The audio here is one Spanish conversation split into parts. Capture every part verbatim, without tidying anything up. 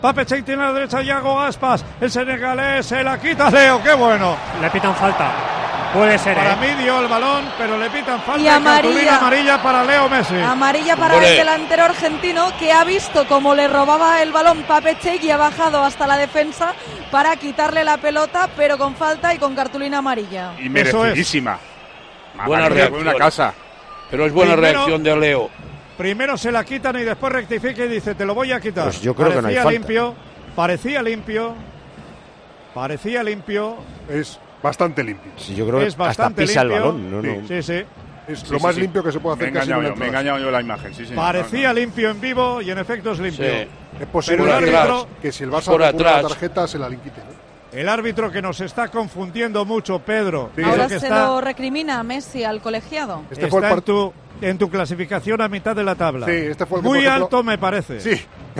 Pape Cheik tiene a la derecha Yago Aspas, el senegalés se la quita Leo, qué bueno. Le pitan falta. Puede ser, Para ¿eh? mí dio el balón, pero le pitan falta Y y amarilla. cartulina amarilla para Leo Messi. Amarilla para Hombre. el delantero argentino, que ha visto cómo le robaba el balón Pape Cheik y ha bajado hasta la defensa para quitarle la pelota, pero con falta y con cartulina amarilla. Y merecidísima. Buena Maravilla, reacción. Una casa. Pero es buena Primero- reacción de Leo. Primero se la quitan y después rectifica y dice, te lo voy a quitar. Pues yo creo que no hay parecía falta. limpio, parecía limpio, parecía limpio. Es bastante limpio. Sí, yo creo que Es hasta bastante pisa limpio. el balón. No, no. Sí, sí. Es Sí, lo sí, más sí. limpio que se puede Me he hacer casi en engañado una yo, me he entrada. engañado yo la imagen, sí, señor. Parecía No, no. limpio en vivo y en efecto es limpio. Sí. Es posible Pero el que, árbitro- que si el Barça por recurre a la atrás. tarjeta se la liquite, ¿no? El árbitro que nos está confundiendo mucho, Pedro. Sí. Ahora que se está, lo recrimina a Messi, al colegiado. Este fue el está en, partido. tu, en tu clasificación a mitad de la tabla. Sí, este fue el que, Muy por ejemplo- alto me parece. Sí.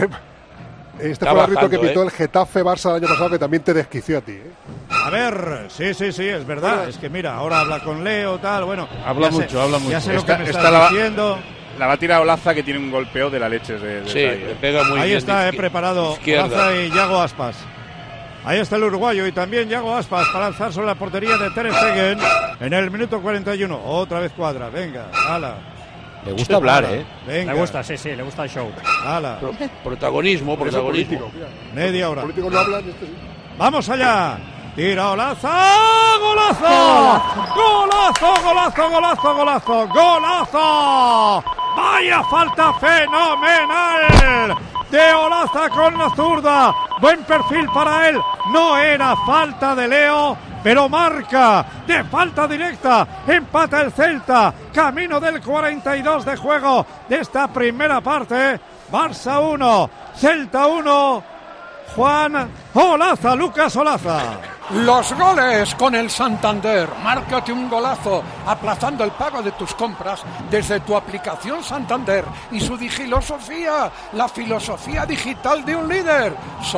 Este Está fue el árbitro que bajando, pitó ¿eh? el Getafe Barça el año pasado, que también te desquició a ti, ¿eh? A ver, sí, sí, sí, es verdad. Es que mira, ahora habla con Leo, tal, bueno. Habla ya sé- mucho, habla Ya mucho. sé lo Esta- que me esta estás la va- diciendo. La va a tirar Olaza, que tiene un golpeo de la leche. De, de Sí, ahí, le ¿eh? pega muy Ahí bien. está, de he izquier- preparado izquierda. Olaza y Yago Aspas. Ahí está el uruguayo y también Yago Aspas para lanzar sobre la portería de Ter Stegen en el minuto cuarenta y uno. Otra vez cuadra, venga, ala. Le gusta hablar, ala, ¿eh? Venga, Le gusta, sí, sí, le gusta el show. ala. Pro- Protagonismo, Por eso protagonismo. político, mira. Media Los hora. políticos no hablan, este sí. Vamos allá. Tira Olaza. ¡Golazo! ¡Golazo, golazo, golazo, golazo! ¡Golazo! ¡Vaya falta fenomenal! De Olaza con la zurda. Buen perfil para él. No era falta de Leo, pero marca de falta directa. Empata el Celta. Camino del cuarenta y dos de juego de esta primera parte. Barça uno, Celta uno. Juan Olaza, Lucas Olaza. Los goles con el Santander. Márcate un golazo aplazando el pago de tus compras desde tu aplicación Santander y su digilosofía, la filosofía digital de un líder.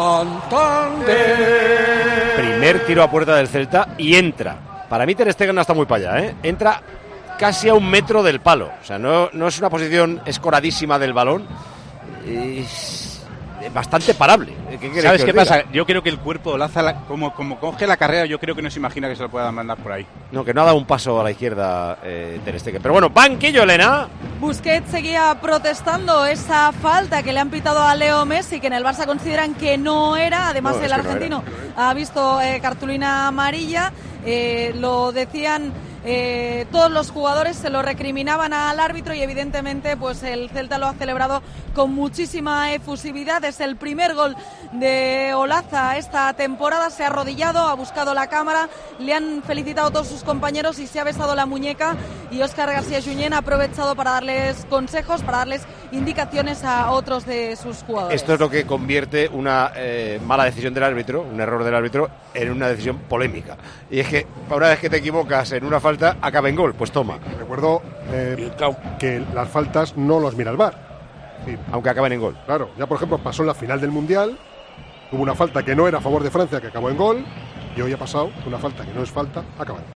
Santander. Primer tiro a puerta del Celta y entra. Para mí Ter Stegen no está muy para allá, ¿eh? Entra casi a un metro del palo. O sea, no, no es una posición escoradísima del balón. Es bastante parable. ¿Qué queréis ¿Sabes que qué os diga? pasa? Yo creo que el cuerpo de Olaza, la- como, como coge la carrera, yo creo que no se imagina que se lo pueda mandar por ahí. No, que no ha dado un paso a la izquierda eh, Ter Stegen. Pero bueno, banquillo, Elena. Busquets seguía protestando esa falta que le han pitado a Leo Messi, que en el Barça consideran que no era. Además, No, es el que no argentino ha visto eh, cartulina amarilla. Eh, lo decían eh, todos los jugadores, se lo recriminaban al árbitro y evidentemente pues el Celta lo ha celebrado con muchísima efusividad. Es el primer gol de Olaza esta temporada. Se ha arrodillado, ha buscado la cámara, le han felicitado todos sus compañeros y se ha besado la muñeca, y Óscar García Junyent ha aprovechado para darles consejos, para darles indicaciones a otros de sus jugadores. Esto es lo que convierte una eh, mala decisión del árbitro, un error del árbitro, en una decisión polémica. Y es que una vez que te equivocas en una falta, acaba en gol. Pues toma, Recuerdo eh, que las faltas no los mira el V A R. Sí, aunque acaben en gol. claro, ya por ejemplo pasó en la final del Mundial, hubo una falta que no era a favor de Francia que acabó en gol, y hoy ha pasado una falta que no es falta, acaba en gol.